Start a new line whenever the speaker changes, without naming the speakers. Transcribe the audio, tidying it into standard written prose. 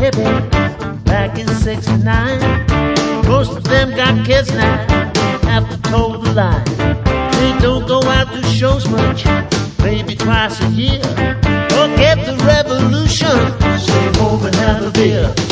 hippie back in '69. Most of them got kids now, have to toe the line. They don't go out to shows much, maybe twice a year. Forget the revolution, stay home and have a beer.